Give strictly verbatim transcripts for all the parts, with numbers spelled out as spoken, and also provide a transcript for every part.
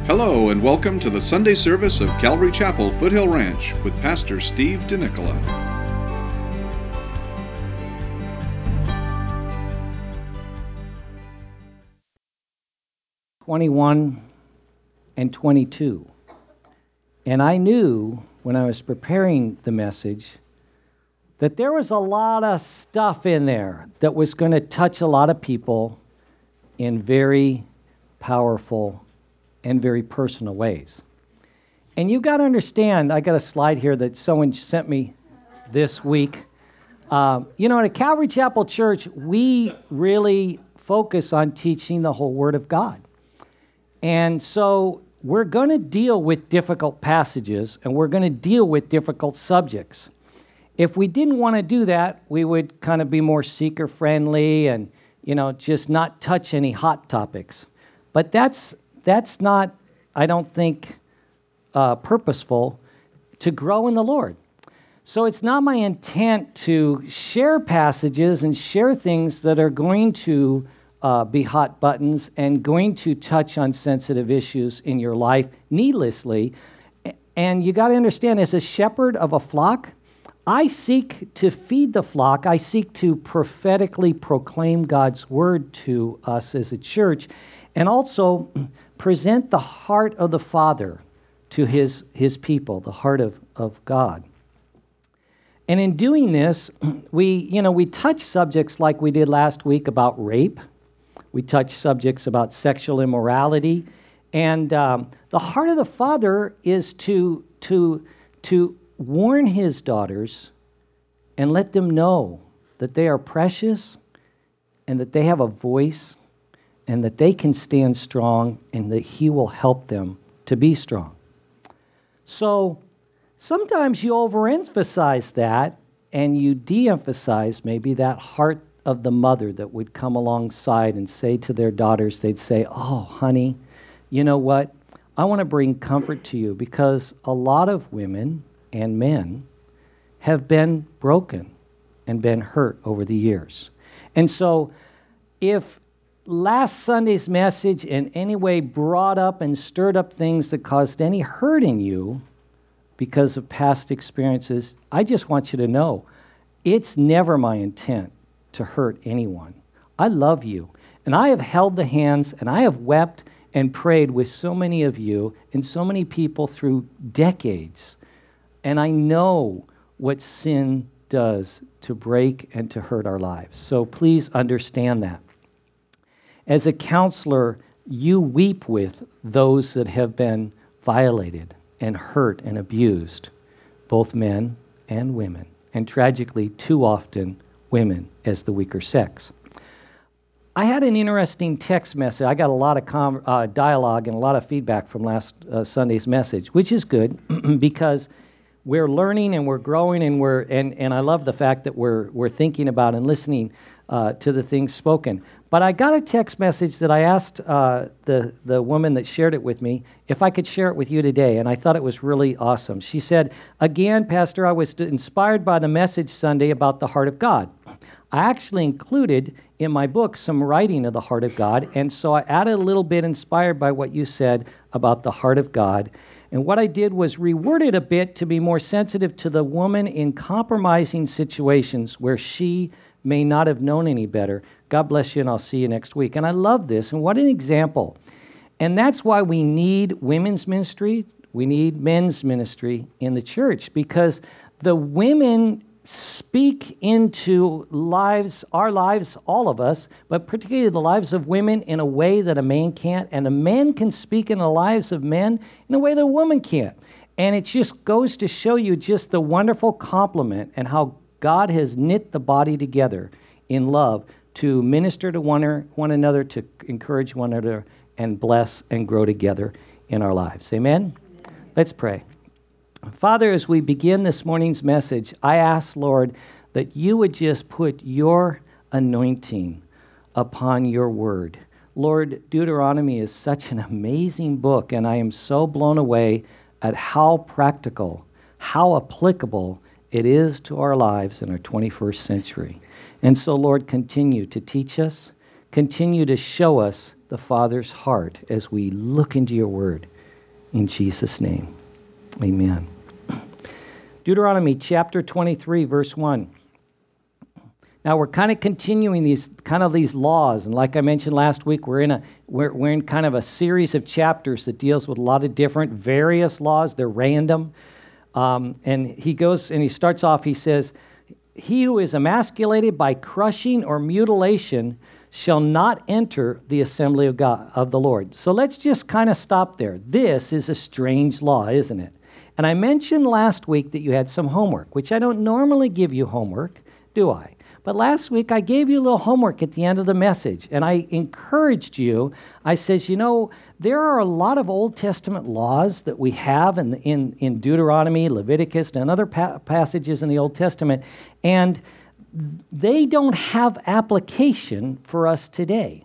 Hello and welcome to the Sunday service of Calvary Chapel, Foothill Ranch with Pastor Steve DeNicola. twenty-one and twenty-two. And I knew when I was preparing the message that there was a lot of stuff in there that was going to touch a lot of people in very powerful and very personal ways. And you got to understand, I got a slide here that someone sent me this week. Uh, you know, at Calvary Chapel Church, we really focus on teaching the whole Word of God. And so we're going to deal with difficult passages, and we're going to deal with difficult subjects. If we didn't want to do that, we would kind of be more seeker-friendly and, you know, just not touch any hot topics. But that's that's not, I don't think, uh, purposeful to grow in the Lord. So it's not my intent to share passages and share things that are going to uh, be hot buttons and going to touch on sensitive issues in your life needlessly. And you got to understand, as a shepherd of a flock, I seek to feed the flock. I seek to prophetically proclaim God's word to us as a church, and also present the heart of the Father to his, his people, the heart of, of God. And in doing this, we, you know, we touch subjects like we did last week about rape. We touch subjects about sexual immorality. And um, the heart of the Father is to, to, to warn his daughters and let them know that they are precious and that they have a voice and that they can stand strong and that he will help them to be strong. So sometimes you overemphasize that and you de-emphasize maybe that heart of the mother that would come alongside and say to their daughters, they'd say, "Oh, honey, you know what? I want to bring comfort to you because a lot of women and men have been broken and been hurt over the years." And so if last Sunday's message in any way brought up and stirred up things that caused any hurt in you because of past experiences, I just want you to know it's never my intent to hurt anyone. I love you, and I have held the hands, and I have wept and prayed with so many of you and so many people through decades, and I know what sin does to break and to hurt our lives. So please understand that. As a counselor, you weep with those that have been violated and hurt and abused, both men and women, and tragically, too often, women as the weaker sex. I had an interesting text message. I got a lot of com- uh, dialogue and a lot of feedback from last uh, Sunday's message, which is good because we're learning and we're growing, and we're and, and I love the fact that we're we're thinking about and listening uh, to the things spoken. But I got a text message that I asked uh, the the woman that shared it with me if I could share it with you today, and I thought it was really awesome. She said, "Again, Pastor, I was inspired by the message Sunday about the heart of God. I actually included in my book some writing of the heart of God, and so I added a little bit inspired by what you said about the heart of God. And what I did was reword it a bit to be more sensitive to the woman in compromising situations where she may not have known any better. God bless you, and I'll see you next week." And I love this, and what an example. And that's why we need women's ministry, we need men's ministry in the church, because the women speak into lives, our lives, all of us, but particularly the lives of women in a way that a man can't, and a man can speak in the lives of men in a way that a woman can't. And it just goes to show you just the wonderful complement and how God has knit the body together in love to minister to one, one another, to encourage one another, and bless and grow together in our lives. Amen? Amen. Let's pray. Father, as we begin this morning's message, I ask, Lord, that you would just put your anointing upon your word. Lord, Deuteronomy is such an amazing book, and I am so blown away at how practical, how applicable it is to our lives in our twenty-first century. And so, Lord, continue to teach us, continue to show us the Father's heart as we look into your word. in Jesus' name. Amen. Deuteronomy chapter twenty-three, verse one. Now we're kind of continuing these kind of these laws, and like I mentioned last week, we're in a we're we're in kind of a series of chapters that deals with a lot of different various laws. They're random, um, and he goes and he starts off. He says, "He who is emasculated by crushing or mutilation shall not enter the assembly of God of the Lord." So let's just kind of stop there. This is a strange law, isn't it? And I mentioned last week that you had some homework, which I don't normally give you homework, do I? But last week I gave you a little homework at the end of the message, and I encouraged you. I says, you know, there are a lot of Old Testament laws that we have in in, in Deuteronomy, Leviticus, and other pa- passages in the Old Testament, and they don't have application for us today.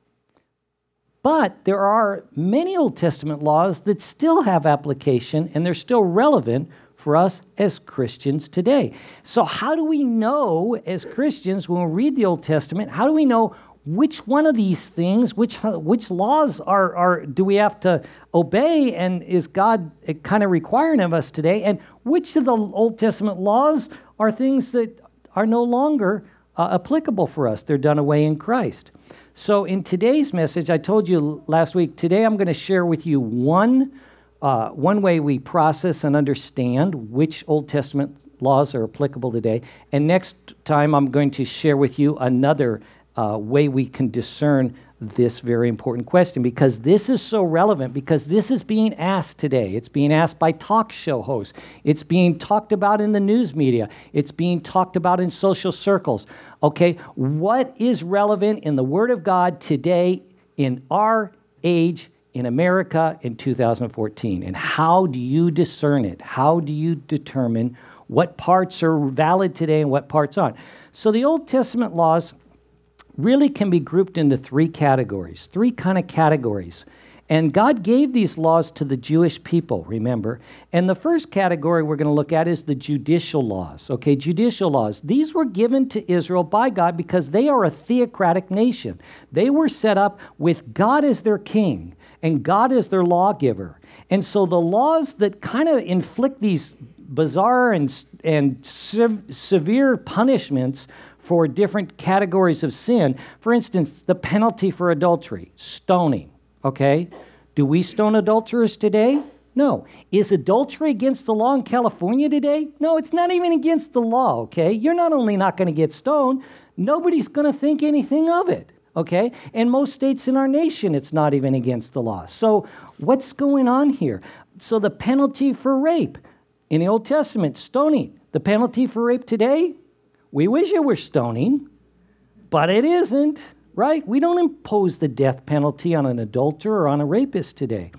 But there are many Old Testament laws that still have application, and they're still relevant for us as Christians today. So how do we know as Christians when we read the Old Testament, how do we know which one of these things, which which laws are, are do we have to obey, and is God kind of requiring of us today, and which of the Old Testament laws are things that are no longer uh, applicable for us? They're done away in Christ. So in today's message, I told you last week, today I'm going to share with you one Uh, one way we process and understand which Old Testament laws are applicable today. And next time I'm going to share with you another uh, way we can discern this very important question, because this is so relevant, because this is being asked today. It's being asked by talk show hosts. It's being talked about in the news media. It's being talked about in social circles. Okay, what is relevant in the Word of God today in our age in America in two thousand fourteen, and how do you discern it? How do you determine what parts are valid today and what parts aren't? So the Old Testament laws really can be grouped into three categories, three kind of categories. And God gave these laws to the Jewish people, remember. And the first category we're going to look at is the judicial laws. Okay, judicial laws. These were given to Israel by God because they are a theocratic nation. They were set up with God as their king, and God is their lawgiver. And so the laws that kind of inflict these bizarre and, and sev- severe punishments for different categories of sin, for instance, the penalty for adultery, stoning, okay? Do we stone adulterers today? No. Is adultery against the law in California today? No, it's not even against the law, okay? You're not only not going to get stoned, nobody's going to think anything of it. Okay? In most states in our nation, it's not even against the law. So what's going on here? So the penalty for rape in the Old Testament, stoning. The penalty for rape today, we wish it were stoning, but it isn't, right? We don't impose the death penalty on an adulterer or on a rapist today.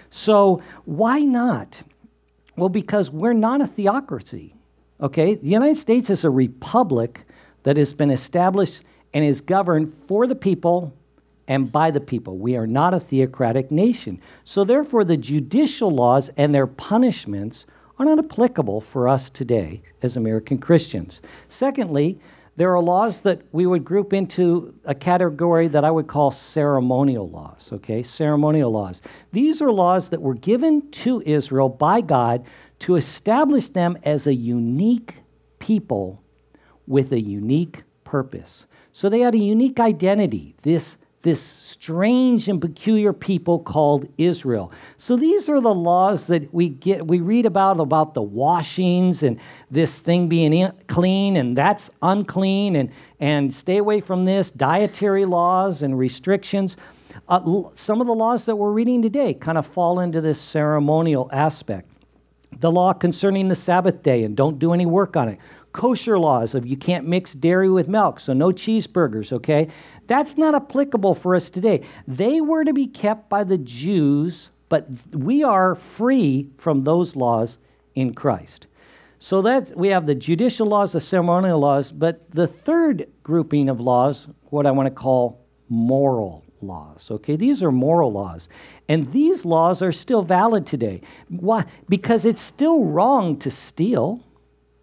So why not? Well, because we're not a theocracy, okay? The United States is a republic that has been established and is governed for the people and by the people. We are not a theocratic nation. So therefore, the judicial laws and their punishments are not applicable for us today as American Christians. Secondly, there are laws that we would group into a category that I would call ceremonial laws, okay? Ceremonial laws. These are laws that were given to Israel by God to establish them as a unique people with a unique purpose. So they had a unique identity, this, this strange and peculiar people called Israel. So these are the laws that we get, we read about, about the washings and this thing being in, clean and that's unclean, and, and stay away from this, dietary laws and restrictions. Uh, some of the laws that we're reading today kind of fall into this ceremonial aspect. The law concerning the Sabbath day and don't do any work on it. Kosher laws of you can't mix dairy with milk, so no cheeseburgers, okay? That's not applicable for us today. They were to be kept by the Jews, but we are free from those laws in Christ. So that we have the judicial laws, the ceremonial laws, but the third grouping of laws, what I want to call moral laws, okay? These are moral laws. And these laws are still valid today. Why? Because it's still wrong to steal.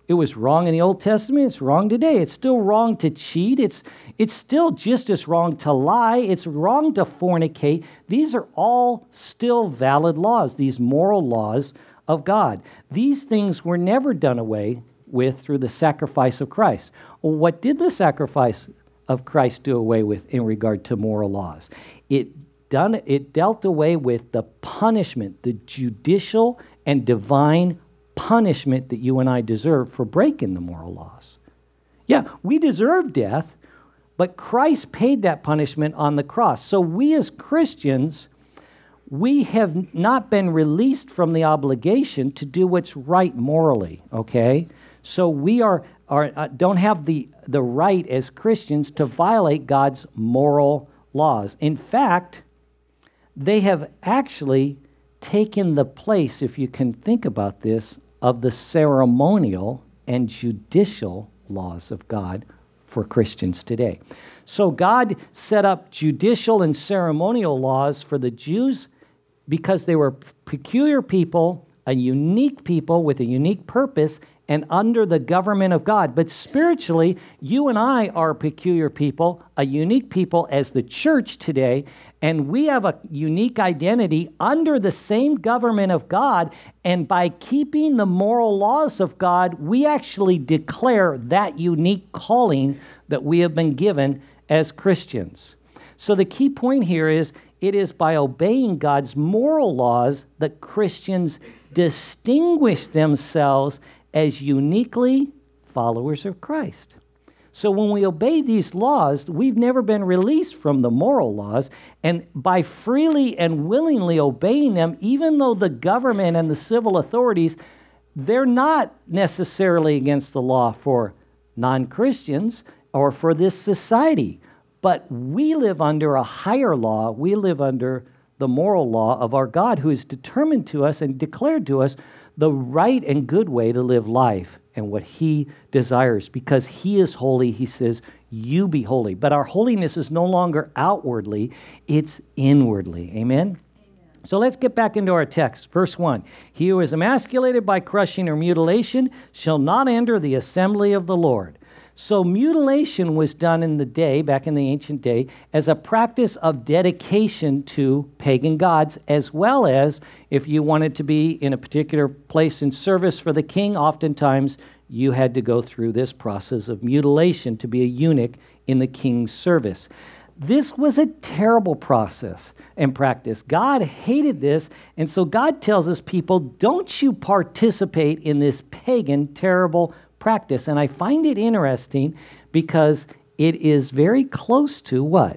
It was wrong in the Old Testament. It's wrong today. It's still wrong to cheat. It's, it's still just as wrong to lie. It's wrong to fornicate. These are all still valid laws, these moral laws of God. These things were never done away with through the sacrifice of Christ. Well, what did the sacrifice of Christ do away with in regard to moral laws? It done it dealt away with the punishment, the judicial and divine punishment that you and I deserve for breaking the moral laws. Yeah, we deserve death, but Christ paid that punishment on the cross. So we as Christians, we have not been released from the obligation to do what's right morally, okay? So we are, are uh, don't have the, the right as Christians to violate God's moral laws. In fact, they have actually taken the place, if you can think about this, of the ceremonial and judicial laws of God for Christians today. So God set up judicial and ceremonial laws for the Jews because they were peculiar people, a unique people with a unique purpose, and under the government of God. But spiritually, you and I are peculiar people, a unique people as the church today, and we have a unique identity under the same government of God, and by keeping the moral laws of God, we actually declare that unique calling that we have been given as Christians. So the key point here is, it is by obeying God's moral laws that Christians distinguish themselves as uniquely followers of Christ. So when we obey these laws, we've never been released from the moral laws, and by freely and willingly obeying them, even though the government and the civil authorities, they're not necessarily against the law for non-Christians or for this society, but we live under a higher law. We live under the moral law of our God, who has determined to us and declared to us the right and good way to live life and what he desires. Because he is holy, he says, you be holy. But our holiness is no longer outwardly, it's inwardly. Amen? So let's get back into our text. Verse one, he who is emasculated by crushing or mutilation shall not enter the assembly of the Lord. So mutilation was done in the day, back in the ancient day, as a practice of dedication to pagan gods, as well as if you wanted to be in a particular place in service for the king, oftentimes you had to go through this process of mutilation to be a eunuch in the king's service. This was a terrible process and practice. God hated this, and so God tells his people, don't you participate in this pagan, terrible practice. And I find it interesting because it is very close to what?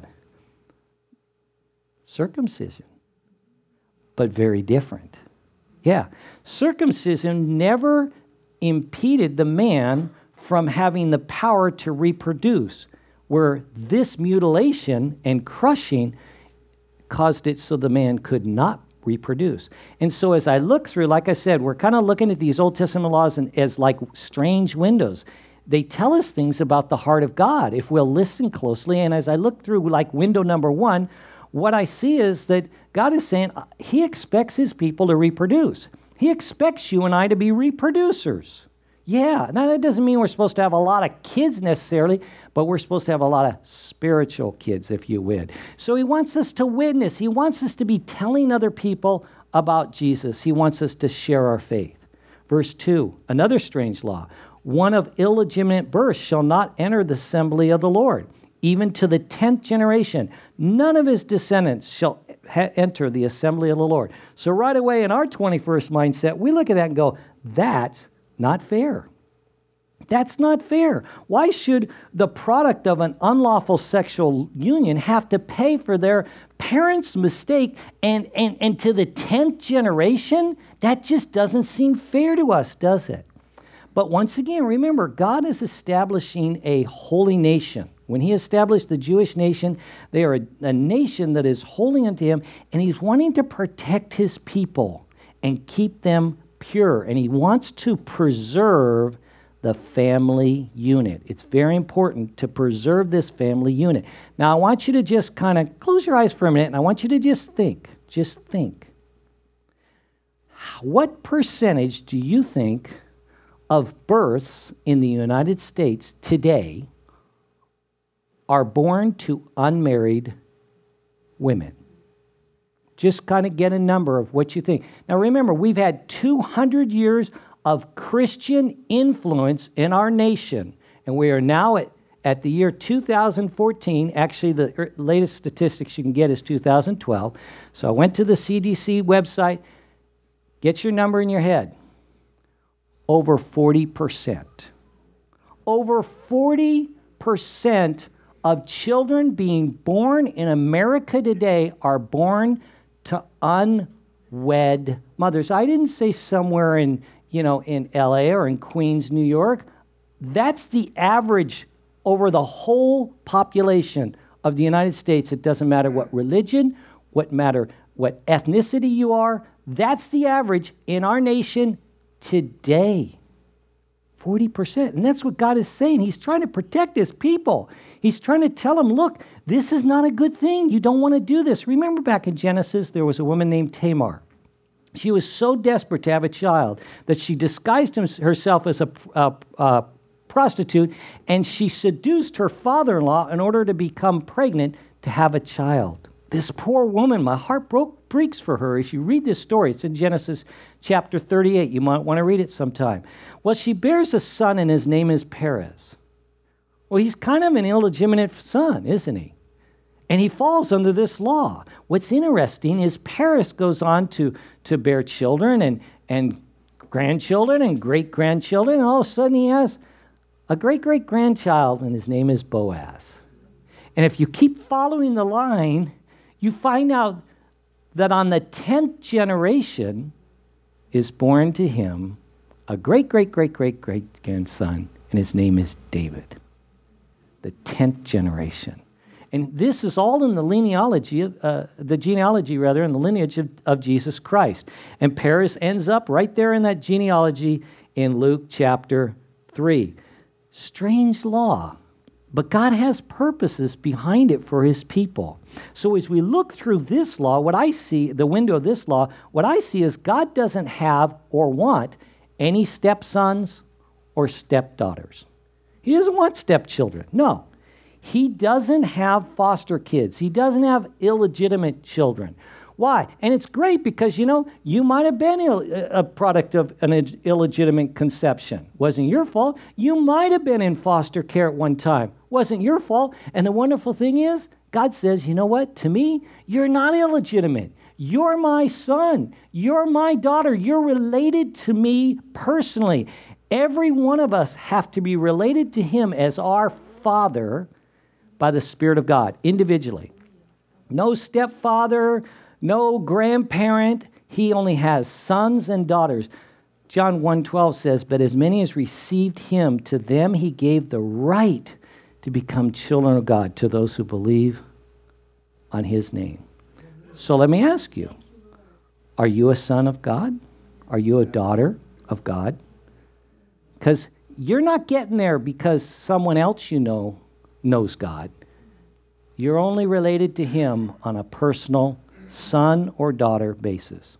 Circumcision, but very different. Yeah, circumcision never impeded the man from having the power to reproduce, where this mutilation and crushing caused it so the man could not reproduce. And so as I look through, like I said, we're kind of looking at these Old Testament laws and, as like strange windows. They tell us things about the heart of God if we'll listen closely. And as I look through like window number one, what I see is that God is saying he expects his people to reproduce. He expects you and I to be reproducers. Yeah, now that doesn't mean we're supposed to have a lot of kids necessarily, but we're supposed to have a lot of spiritual kids, if you would. So he wants us to witness. He wants us to be telling other people about Jesus. He wants us to share our faith. Verse two, another strange law. One of illegitimate birth shall not enter the assembly of the Lord, even to the tenth generation. None of his descendants shall ha- enter the assembly of the Lord. So right away in our twenty-first mindset, we look at that and go, that's not fair. That's not fair. Why should the product of an unlawful sexual union have to pay for their parents' mistake and, and, and to the tenth generation? That just doesn't seem fair to us, does it? But once again, remember, God is establishing a holy nation. When he established the Jewish nation, they are a, a nation that is holy unto him, and he's wanting to protect his people and keep them pure. And he wants to preserve the family unit. It's very important to preserve this family unit. Now, I want you to just kind of close your eyes for a minute, and I want you to just think, just think. What percentage do you think of births in the United States today are born to unmarried women. Just kind of get a number of what you think. Now remember, we've had two hundred years of Christian influence in our nation, and we are now at, at the year two thousand fourteen. Actually, the latest statistics you can get is two thousand twelve. So I went to the C D C website. Get your number in your head. Over forty percent. Over forty percent of children being born in America today are born to unwed mothers. I didn't say somewhere in, you know, in L A or in Queens, New York. That's the average over the whole population of the United States. It doesn't matter what religion, what matter what ethnicity you are. That's the average in our nation today. forty percent. And that's what God is saying. He's trying to protect his people. He's trying to tell them, look, this is not a good thing. You don't want to do this. Remember back in Genesis, there was a woman named Tamar. She was so desperate to have a child that she disguised herself as a, a, a prostitute, and she seduced her father-in-law in order to become pregnant to have a child. This poor woman, my heart broke, breaks for her as you read this story. It's in Genesis chapter thirty-eight. You might want to read it sometime. Well, she bears a son, and his name is Perez. Well, he's kind of an illegitimate son, isn't he? And he falls under this law. What's interesting is Perez goes on to, to bear children and, and grandchildren and great-grandchildren, and all of a sudden he has a great-great-grandchild, and his name is Boaz. And if you keep following the line, you find out that on the tenth generation is born to him a great-great-great-great-great-grandson, and his name is David. The tenth generation. And this is all in the genealogy, of, uh, the genealogy rather, in the lineage of, of Jesus Christ. And Perez ends up right there in that genealogy in Luke chapter three. Strange law, but God has purposes behind it for his people. So as we look through this law, what I see, the window of this law, what I see is God doesn't have or want any stepsons or stepdaughters. He doesn't want stepchildren. No. He doesn't have foster kids. He doesn't have illegitimate children. Why? And it's great because, you know, you might have been a product of an illegitimate conception. Wasn't your fault. You might have been in foster care at one time. Wasn't your fault. And the wonderful thing is, God says, you know what? To me, you're not illegitimate. You're my son. You're my daughter. You're related to me personally. Every one of us have to be related to him as our Father by the Spirit of God, individually. No stepfather, no grandparent. He only has sons and daughters. John one twelve says, but as many as received him, to them he gave the right to become children of God, to those who believe on his name. So let me ask you, are you a son of God? Are you a daughter of God? Because you're not getting there because someone else you know knows God. You're only related to him on a personal son or daughter basis.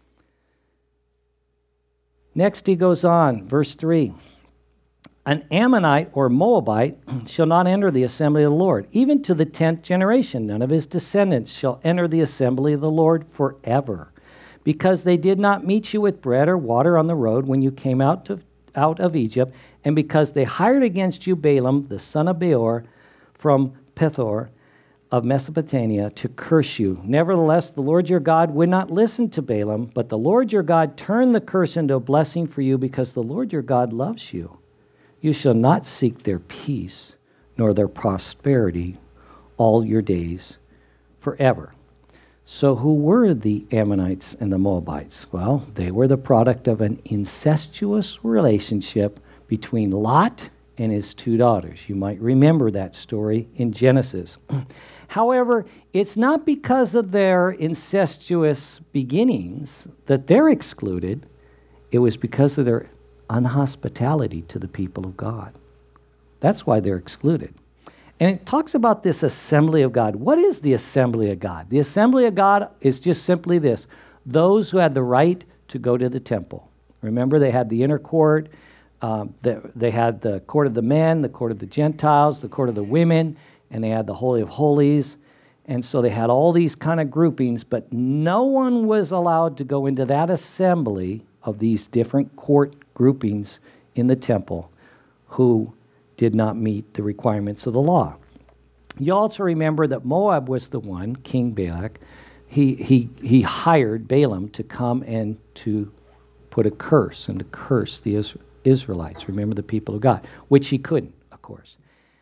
Next he goes on, verse three. An Ammonite or Moabite shall not enter the assembly of the Lord, even to the tenth generation. None of his descendants shall enter the assembly of the Lord forever, because they did not meet you with bread or water on the road when you came out to out of Egypt, and because they hired against you Balaam, the son of Beor, from Pethor of Mesopotamia, to curse you. Nevertheless, the Lord your God would not listen to Balaam, but the Lord your God turned the curse into a blessing for you, because the Lord your God loves you. You shall not seek their peace, nor their prosperity all your days forever. So who were the Ammonites and the Moabites? Well, they were the product of an incestuous relationship between Lot and his two daughters. You might remember that story in Genesis. However, it's not because of their incestuous beginnings that they're excluded. It was because of their unhospitality to the people of God. That's why they're excluded. And it talks about this assembly of God. What is the assembly of God? The assembly of God is just simply this: those who had the right to go to the temple. Remember, they had the inner court, um, the, they had the court of the men, the court of the Gentiles, the court of the women, and they had the Holy of Holies. And so they had all these kind of groupings, but no one was allowed to go into that assembly of these different court groupings in the temple who did not meet the requirements of the law. You also remember that Moab was the one, King Balak, he, he, he hired Balaam to come and to put a curse and to curse the Israelites. Remember, the people of God, which he couldn't, of course.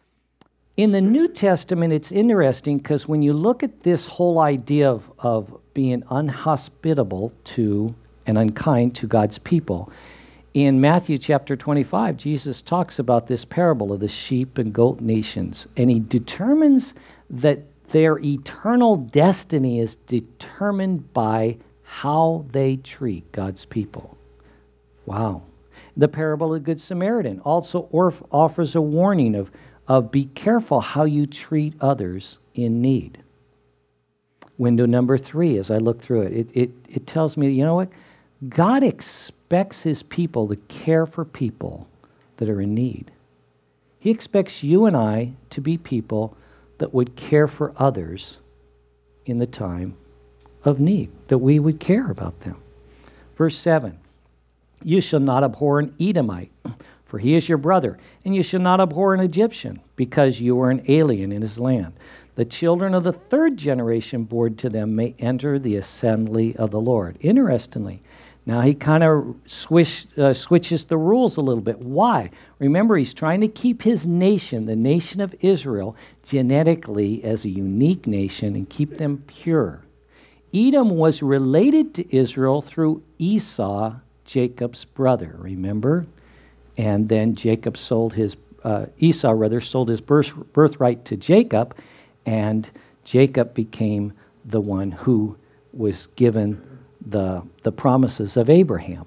In the New Testament, it's interesting because when you look at this whole idea of, of being unhospitable to and unkind to God's people, in Matthew chapter twenty-five, Jesus talks about this parable of the sheep and goat nations, and he determines that their eternal destiny is determined by how they treat God's people. Wow. The parable of the Good Samaritan also orf- offers a warning of, of be careful how you treat others in need. Window number three, as I look through it, it, it, it tells me, you know what? God expects his people to care for people that are in need. He expects you and I to be people that would care for others in the time of need, that we would care about them. Verse seven, you shall not abhor an Edomite, for he is your brother, and you shall not abhor an Egyptian, because you are an alien in his land. The children of the third generation born to them may enter the assembly of the Lord. Interestingly, now he kind of swish, uh, switches the rules a little bit. Why? Remember, he's trying to keep his nation, the nation of Israel, genetically as a unique nation and keep them pure. Edom was related to Israel through Esau, Jacob's brother, remember? And then Jacob sold his, uh, Esau rather, sold his birth, birthright to Jacob, and Jacob became the one who was given the, the promises of Abraham.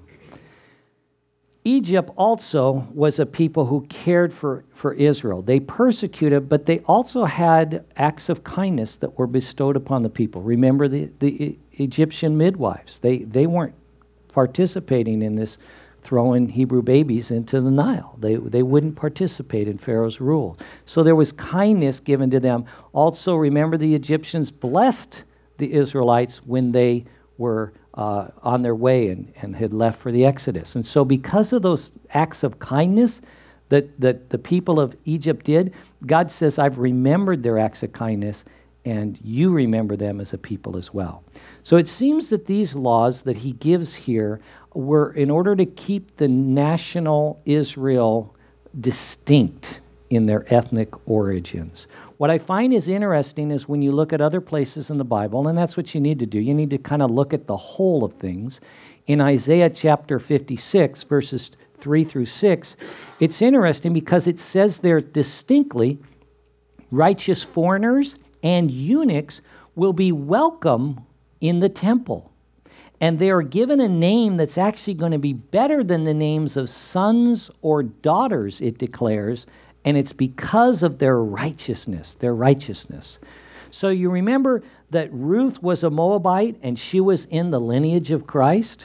Egypt also was a people who cared for, for Israel. They persecuted, but they also had acts of kindness that were bestowed upon the people. Remember the, the Egyptian midwives. They, they weren't participating in this throwing Hebrew babies into the Nile. They, they wouldn't participate in Pharaoh's rule. So there was kindness given to them. Also, remember the Egyptians blessed the Israelites when they were uh, on their way and, and had left for the Exodus. And so because of those acts of kindness that, that the people of Egypt did, God says, I've remembered their acts of kindness, and you remember them as a people as well. So it seems that these laws that he gives here were in order to keep the national Israel distinct in their ethnic origins. What I find is interesting is when you look at other places in the Bible, and that's what you need to do, you need to kind of look at the whole of things. In Isaiah chapter fifty-six, verses three through six, it's interesting because it says there distinctly, righteous foreigners and eunuchs will be welcome in the temple. And they are given a name that's actually going to be better than the names of sons or daughters, it declares, and it's because of their righteousness, their righteousness. So you remember that Ruth was a Moabite and she was in the lineage of Christ?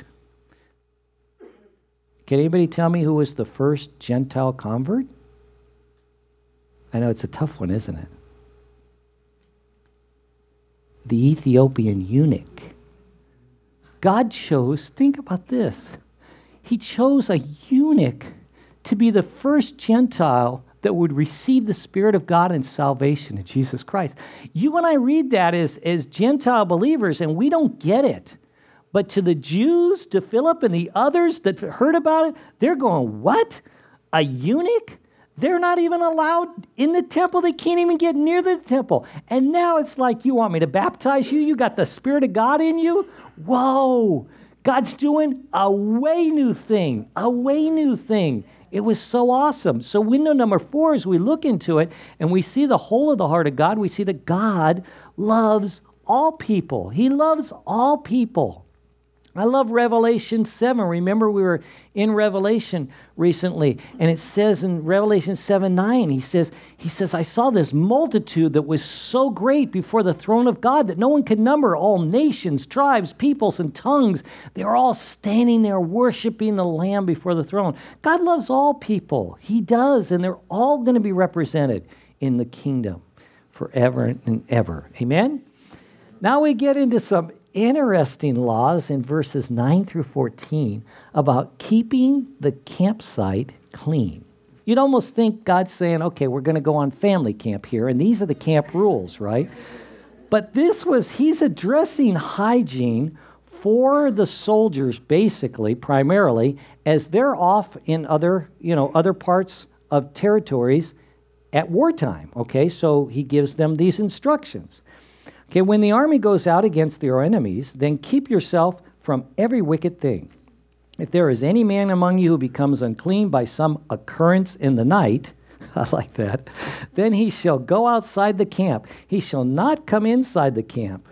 Can anybody tell me who was the first Gentile convert? I know it's a tough one, isn't it? The Ethiopian eunuch. God chose, think about this, he chose a eunuch to be the first Gentile that would receive the Spirit of God and salvation in Jesus Christ. You and I read that as, as Gentile believers, and we don't get it. But to the Jews, to Philip and the others that heard about it, they're going, what? A eunuch? They're not even allowed in the temple. They can't even get near the temple. And now it's like, you want me to baptize you? You got the Spirit of God in you? Whoa! God's doing a way new thing, a way new thing. It was so awesome. So window number four, as we look into it and we see the whole of the heart of God, we see that God loves all people. He loves all people. I love Revelation seven. Remember, we were in Revelation recently, and it says in Revelation seven nine, he says, he says, I saw this multitude that was so great before the throne of God that no one could number, all nations, tribes, peoples, and tongues. They were all standing there worshiping the Lamb before the throne. God loves all people. He does, and they're all going to be represented in the kingdom forever and ever. Amen? Now we get into some interesting laws in verses nine through fourteen about keeping the campsite clean. You'd almost think God's saying, okay, we're going to go on family camp here, and these are the camp rules, right? But this was, he's addressing hygiene for the soldiers, basically, primarily, as they're off in other, you know, other parts of territories at wartime, okay? So he gives them these instructions. Okay, when the army goes out against your enemies, then keep yourself from every wicked thing. If there is any man among you who becomes unclean by some occurrence in the night, I like that, then he shall go outside the camp. He shall not come inside the camp.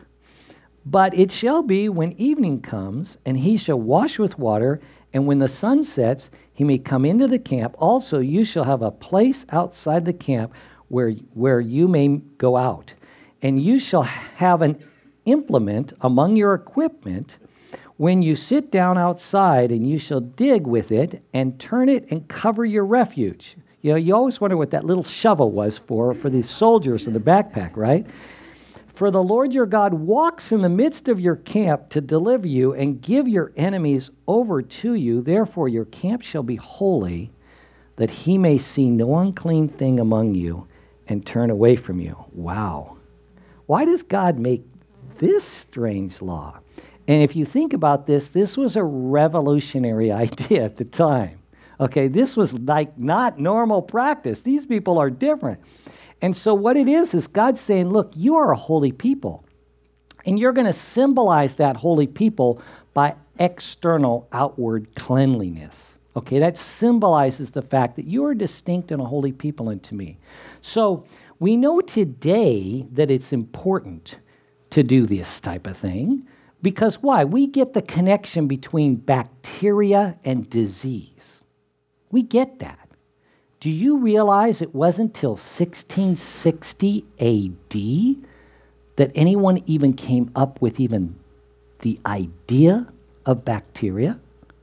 But it shall be when evening comes, and he shall wash with water, and when the sun sets, he may come into the camp. Also, you shall have a place outside the camp where, where you may go out. And you shall have an implement among your equipment when you sit down outside, and you shall dig with it and turn it and cover your refuge. You know, you always wonder what that little shovel was for, for these soldiers in the backpack, right? For the Lord your God walks in the midst of your camp to deliver you and give your enemies over to you. Therefore your camp shall be holy, that he may see no unclean thing among you and turn away from you. Wow. Why does God make this strange law? And if you think about this, this was a revolutionary idea at the time. Okay, this was like not normal practice. These people are different. And so what it is, is God saying, look, you are a holy people. And you're going to symbolize that holy people by external outward cleanliness. Okay, that symbolizes the fact that you are distinct and a holy people unto me. So we know today that it's important to do this type of thing because why? We get the connection between bacteria and disease. We get that. Do you realize it wasn't till sixteen sixty A D that anyone even came up with even the idea of bacteria?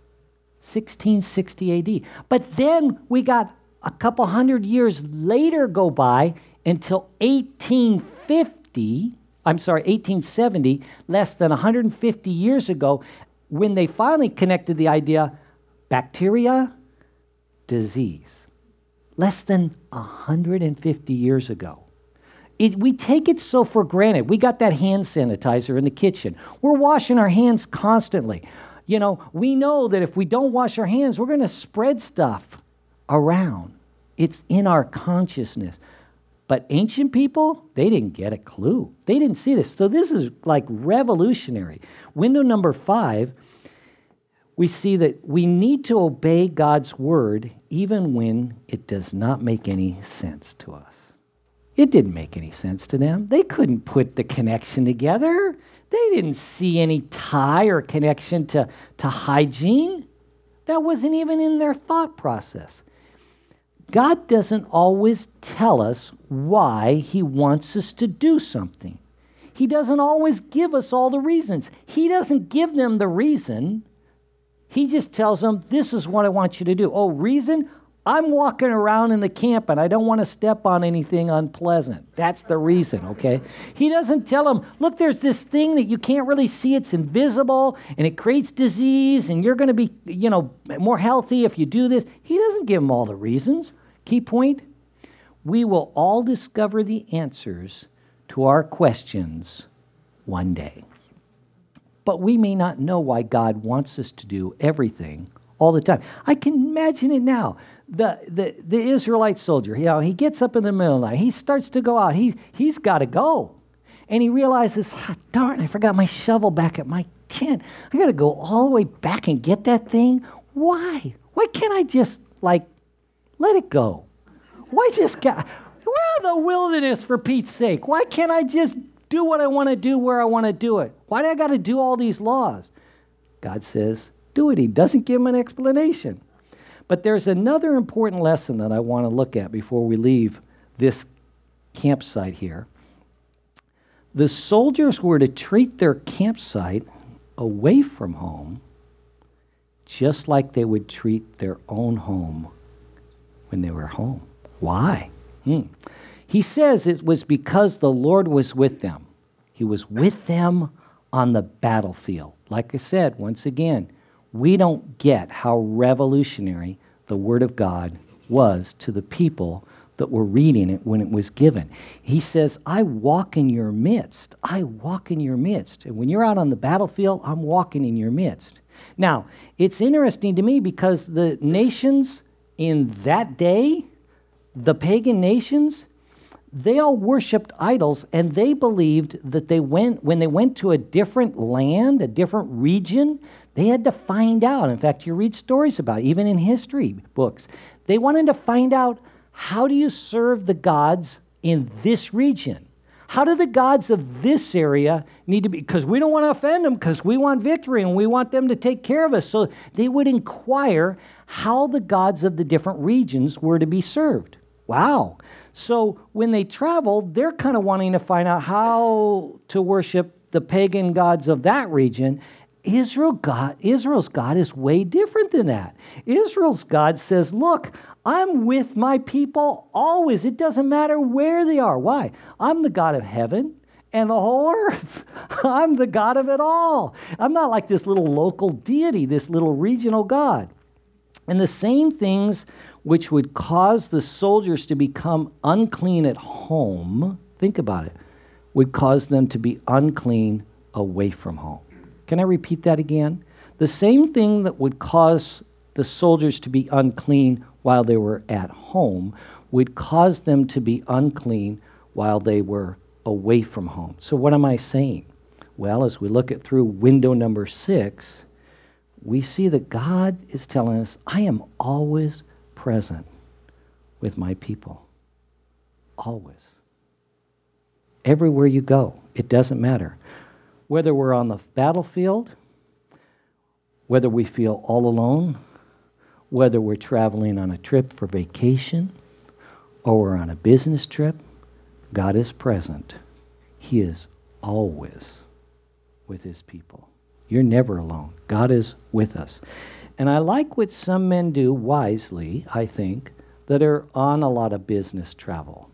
sixteen sixty A D. But then we got a couple hundred years later go by until eighteen fifty, I'm sorry, eighteen seventy, less than one hundred fifty years ago, when they finally connected the idea, bacteria, disease. Less than one hundred fifty years ago. It, we take it so for granted. We got that hand sanitizer in the kitchen. We're washing our hands constantly. You know, we know that if we don't wash our hands, we're going to spread stuff around. It's in our consciousness. But ancient people, they didn't get a clue. They didn't see this. So this is like revolutionary. Window number five, we see that we need to obey God's word even when it does not make any sense to us. It didn't make any sense to them. They couldn't put the connection together. They didn't see any tie or connection to, to hygiene. That wasn't even in their thought process. God doesn't always tell us why he wants us to do something. He doesn't always give us all the reasons. He doesn't give them the reason. He just tells them, this is what I want you to do. Oh, reason? I'm walking around in the camp and I don't want to step on anything unpleasant. That's the reason, okay? He doesn't tell them, look, there's this thing that you can't really see. It's invisible and it creates disease and you're going to be, you know, more healthy if you do this. He doesn't give them all the reasons. Key point, we will all discover the answers to our questions one day. But we may not know why God wants us to do everything all the time. I can imagine it now. The, the, the Israelite soldier, you know, he gets up in the middle of the night. He starts to go out. He, he's got to go. And he realizes, ah, darn, I forgot my shovel back at my tent. I got to go all the way back and get that thing. Why? Why can't I just, like, let it go? Why just get... We're in the wilderness, for Pete's sake. Why can't I just do what I want to do where I want to do it? Why do I got to do all these laws? God says, do it. He doesn't give them an explanation. But there's another important lesson that I want to look at before we leave this campsite here. The soldiers were to treat their campsite away from home just like they would treat their own home when they were home. Why? Hmm. He says it was because the Lord was with them. He was with them on the battlefield. Like I said, once again, we don't get how revolutionary the Word of God was to the people that were reading it when it was given. He says, I walk in your midst. I walk in your midst. And when you're out on the battlefield, I'm walking in your midst. Now, it's interesting to me because the nations in that day, the pagan nations, they all worshipped idols, and they believed that they went when they went to a different land, a different region, they had to find out. In fact, you read stories about it, even in history books. They wanted to find out, how do you serve the gods in this region? How do the gods of this area need to be? Because we don't want to offend them, because we want victory and we want them to take care of us. So they would inquire how the gods of the different regions were to be served. Wow. So when they traveled, they're kind of wanting to find out how to worship the pagan gods of that region. Israel God, Israel's God is way different than that. Israel's God says, look, I'm with my people always. It doesn't matter where they are. Why? I'm the God of heaven and the whole earth. I'm the God of it all. I'm not like this little local deity, this little regional God. And the same things which would cause the soldiers to become unclean at home, think about it, would cause them to be unclean away from home. Can I repeat that again? The same thing that would cause the soldiers to be unclean while they were at home would cause them to be unclean while they were away from home. So what am I saying? Well, as we look at through window number six, we see that God is telling us, I am always present with my people. Always. Everywhere you go, it doesn't matter. Whether we're on the battlefield, whether we feel all alone, whether we're traveling on a trip for vacation, or we're on a business trip, God is present. He is always with his people. You're never alone. God is with us. And I like what some men do wisely, I think, that are on a lot of business travel.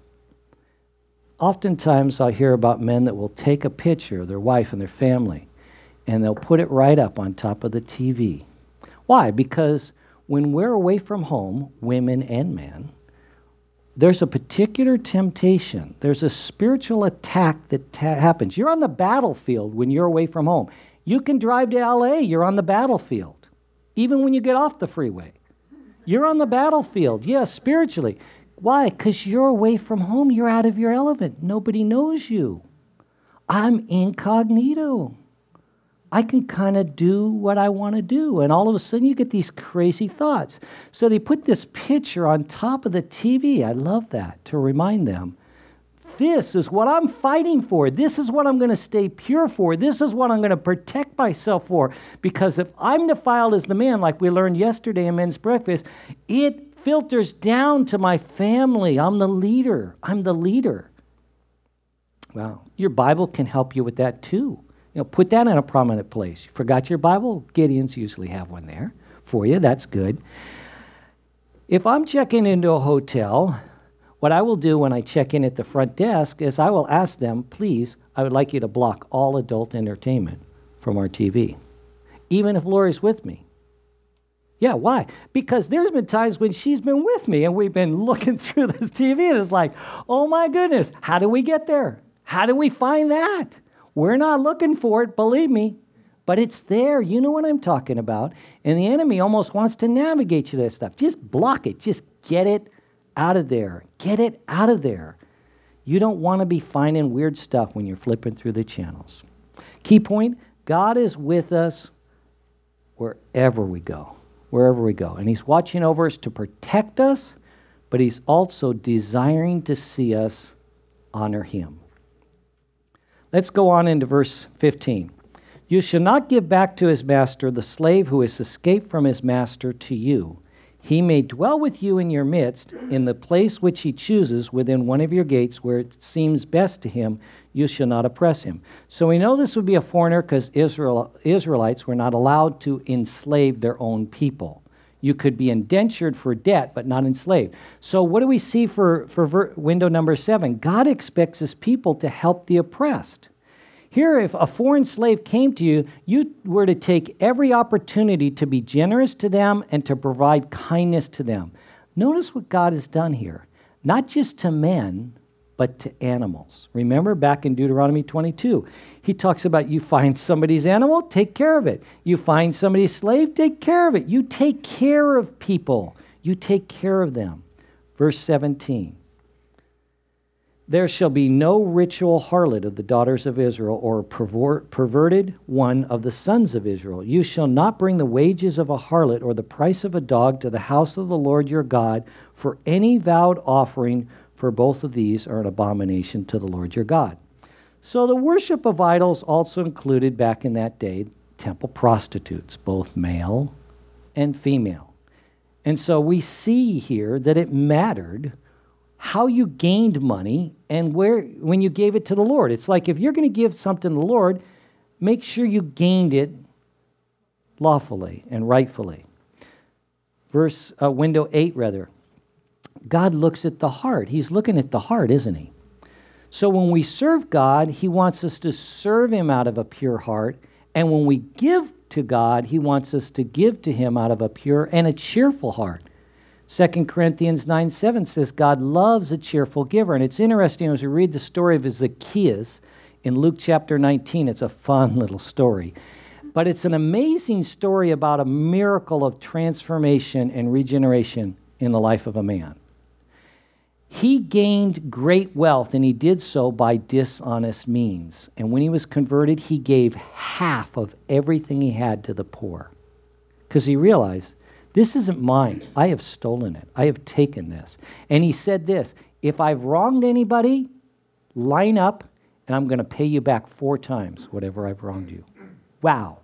Oftentimes I hear about men that will take a picture of their wife and their family, and they'll put it right up on top of the T V. Why? Because when we're away from home, women and men, there's a particular temptation. There's a spiritual attack that ta- happens. You're on the battlefield when you're away from home. You can drive to L A, you're on the battlefield. Even when you get off the freeway. You're on the battlefield, yes, spiritually. Why? Because you're away from home. You're out of your element. Nobody knows you. I'm incognito. I can kind of do what I want to do. And all of a sudden you get these crazy thoughts. So they put this picture on top of the T V. I love that, to remind them, this is what I'm fighting for. This is what I'm going to stay pure for. This is what I'm going to protect myself for. Because if I'm defiled as the man, like we learned yesterday in Men's Breakfast, it filters down to my family. I'm the leader. I'm the leader. Well, your Bible can help you with that too. You know, put that in a prominent place. You forgot your Bible? Gideons usually have one there for you. That's good. If I'm checking into a hotel, what I will do when I check in at the front desk is I will ask them, please, I would like you to block all adult entertainment from our T V, even if Lori's with me. Yeah, why? Because there's been times when she's been with me and we've been looking through the T V and it's like, oh my goodness, how do we get there? How do we find that? We're not looking for it, believe me, but it's there. You know what I'm talking about. And the enemy almost wants to navigate you to that stuff. Just block it. Just get it out of there. Get it out of there. You don't want to be finding weird stuff when you're flipping through the channels. Key point, God is with us wherever we go. Wherever we go. And he's watching over us to protect us, but he's also desiring to see us honor him. Let's go on into verse fifteen. You shall not give back to his master the slave who has escaped from his master to you. He may dwell with you in your midst, in the place which he chooses within one of your gates where it seems best to him. You shall not oppress him. So we know this would be a foreigner because Israel, Israelites were not allowed to enslave their own people. You could be indentured for debt, but not enslaved. So what do we see for, for ver, window number seven? God expects his people to help the oppressed. Here, if a foreign slave came to you, you were to take every opportunity to be generous to them and to provide kindness to them. Notice what God has done here. Not just to men, but to animals. Remember back in Deuteronomy twenty-two, he talks about you find somebody's animal, take care of it. You find somebody's slave, take care of it. You take care of people. You take care of them. Verse seventeen. There shall be no ritual harlot of the daughters of Israel, or perverted one of the sons of Israel. You shall not bring the wages of a harlot or the price of a dog to the house of the Lord your God, for any vowed offering for both of these are an abomination to the Lord your God. So the worship of idols also included back in that day temple prostitutes, both male and female. And so we see here that it mattered how you gained money and where when you gave it to the Lord. It's like if you're going to give something to the Lord, make sure you gained it lawfully and rightfully. Verse uh, window eight, rather. God looks at the heart. He's looking at the heart, isn't he? So when we serve God, he wants us to serve him out of a pure heart. And when we give to God, he wants us to give to him out of a pure and a cheerful heart. Second Corinthians nine seven says God loves a cheerful giver. And it's interesting as we read the story of Zacchaeus in Luke chapter nineteen. It's a fun little story. But it's an amazing story about a miracle of transformation and regeneration in the life of a man. He gained great wealth, and he did so by dishonest means. And when he was converted, he gave half of everything he had to the poor. Because he realized, this isn't mine. I have stolen it. I have taken this. And he said this, if I've wronged anybody, line up, and I'm going to pay you back four times whatever I've wronged you. Wow.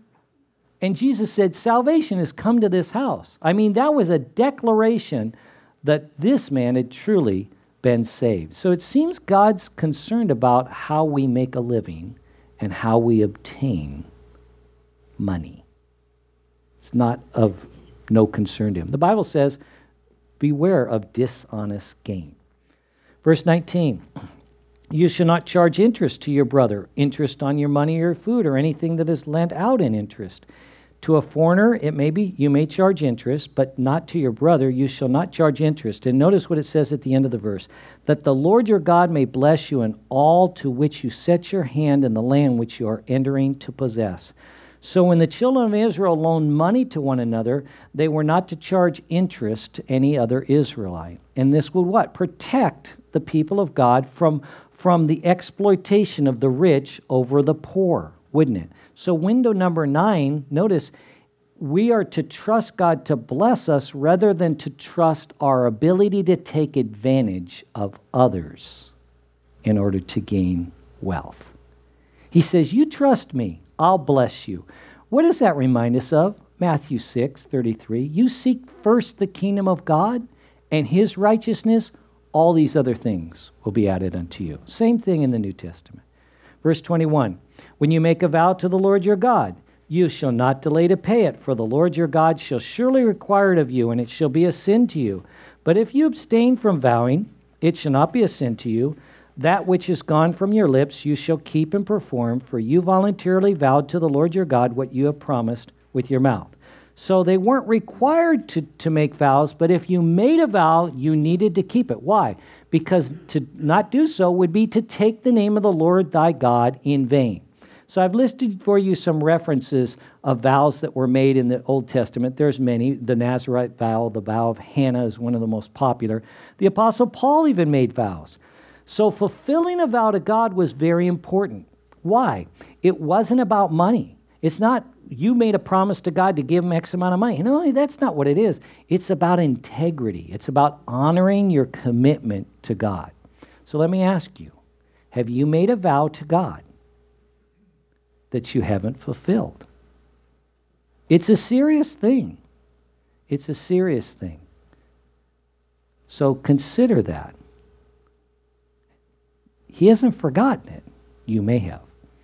And Jesus said, salvation has come to this house. I mean, that was a declaration that this man had truly been saved. So it seems God's concerned about how we make a living and how we obtain money. It's not of no concern to him. The Bible says, beware of dishonest gain. Verse nineteen, you shall not charge interest to your brother, interest on your money or food or anything that is lent out in interest. To a foreigner, it may be, you may charge interest, but not to your brother, you shall not charge interest. And notice what it says at the end of the verse, that the Lord your God may bless you in all to which you set your hand in the land which you are entering to possess. So when the children of Israel loaned money to one another, they were not to charge interest to any other Israelite. And this would what? Protect the people of God from, from the exploitation of the rich over the poor, wouldn't it? So window number nine, notice, we are to trust God to bless us rather than to trust our ability to take advantage of others in order to gain wealth. He says, you trust me, I'll bless you. What does that remind us of? Matthew six thirty-three. You seek first the kingdom of God and his righteousness, all these other things will be added unto you. Same thing in the New Testament. Verse twenty-one, when you make a vow to the Lord your God, you shall not delay to pay it, for the Lord your God shall surely require it of you, and it shall be a sin to you. But if you abstain from vowing, it shall not be a sin to you. That which is gone from your lips you shall keep and perform, for you voluntarily vowed to the Lord your God what you have promised with your mouth. So they weren't required to, to make vows, but if you made a vow, you needed to keep it. Why? Because to not do so would be to take the name of the Lord thy God in vain. So I've listed for you some references of vows that were made in the Old Testament. There's many. The Nazirite vow, the vow of Hannah is one of the most popular. The Apostle Paul even made vows. So fulfilling a vow to God was very important. Why? It wasn't about money. It's not you made a promise to God to give him X amount of money. No, that's not what it is. It's about integrity. It's about honoring your commitment to God. So let me ask you, have you made a vow to God? that you haven't fulfilled. It's a serious thing. It's a serious thing. So consider that. He hasn't forgotten it. You may have.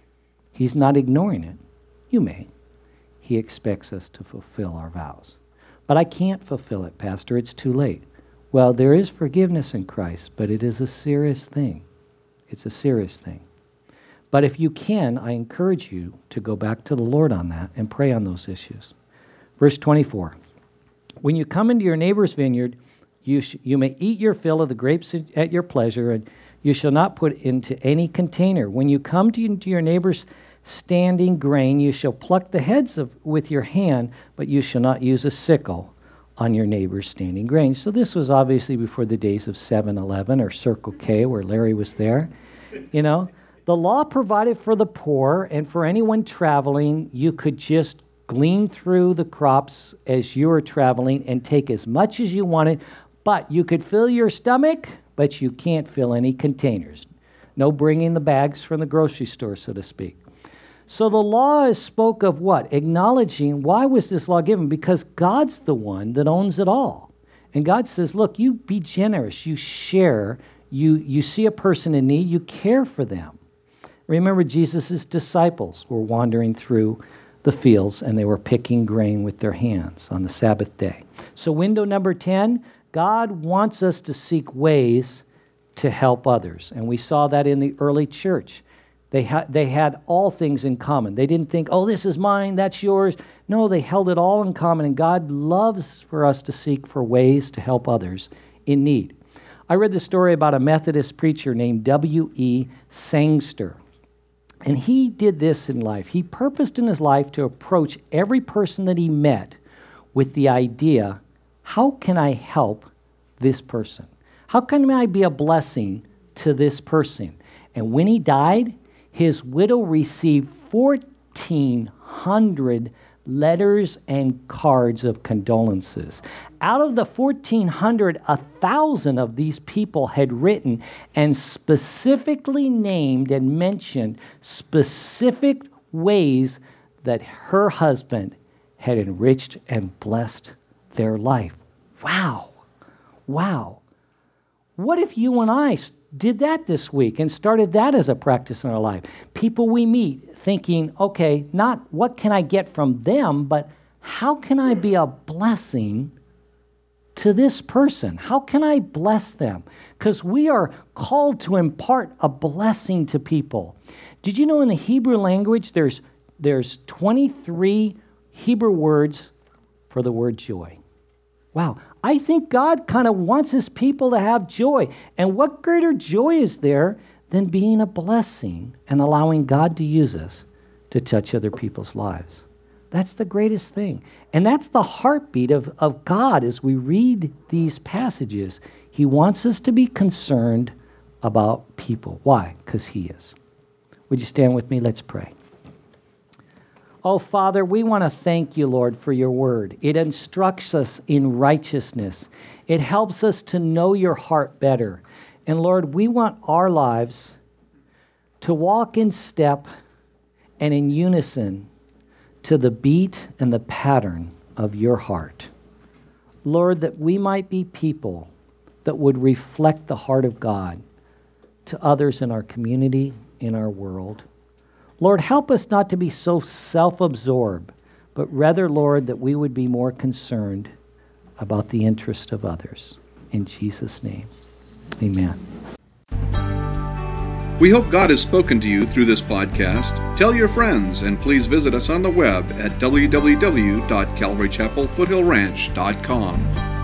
He's not ignoring it. You may. He expects us to fulfill our vows. But I can't fulfill it, Pastor. It's too late. Well, there is forgiveness in Christ, but it is a serious thing. It's a serious thing. But if you can, I encourage you to go back to the Lord on that and pray on those issues. Verse twenty-four. When you come into your neighbor's vineyard, you sh- you may eat your fill of the grapes at your pleasure, and you shall not put into any container. When you come to, into your neighbor's standing grain, you shall pluck the heads of with your hand, but you shall not use a sickle on your neighbor's standing grain. So this was obviously before the days of seven eleven or Circle K, where Larry was there. You know, the law provided for the poor and for anyone traveling. You could just glean through the crops as you were traveling and take as much as you wanted, but you could fill your stomach, but you can't fill any containers. No bringing the bags from the grocery store, so to speak. So the law spoke of what? Acknowledging, why was this law given? Because God's the one that owns it all. And God says, look, you be generous, you share, you, you see a person in need, you care for them. Remember, Jesus' disciples were wandering through the fields and they were picking grain with their hands on the Sabbath day. So window number ten, God wants us to seek ways to help others. And we saw that in the early church. They, ha- they had all things in common. They didn't think, oh, this is mine, that's yours. No, they held it all in common. And God loves for us to seek for ways to help others in need. I read the story about a Methodist preacher named W E Sangster. And he did this in life. He purposed in his life to approach every person that he met with the idea, how can I help this person? How can I be a blessing to this person? And when he died, his widow received fourteen hundred letters and cards of condolences. Out of the fourteen hundred, a thousand of these people had written and specifically named and mentioned specific ways that her husband had enriched and blessed their life. Wow. Wow. What if you and I did that this week and started that as a practice in our life? People we meet thinking, okay, not what can I get from them, but how can I be a blessing to this person? How can I bless them? Because we are called to impart a blessing to people. Did you know in the Hebrew language there's there's twenty-three Hebrew words for the word joy? Wow. I think God kind of wants his people to have joy. And what greater joy is there than being a blessing and allowing God to use us to touch other people's lives? That's the greatest thing. And that's the heartbeat of, of God as we read these passages. He wants us to be concerned about people. Why? Because he is. Would you stand with me? Let's pray. Oh, Father, we want to thank you, Lord, for your word. It instructs us in righteousness. It helps us to know your heart better. And Lord, we want our lives to walk in step and in unison to the beat and the pattern of your heart. Lord, that we might be people that would reflect the heart of God to others in our community, in our world. Lord, help us not to be so self-absorbed, but rather, Lord, that we would be more concerned about the interest of others. In Jesus' name, amen. We hope God has spoken to you through this podcast. Tell your friends, and please visit us on the web at w w w dot calvary chapel foothill ranch dot com.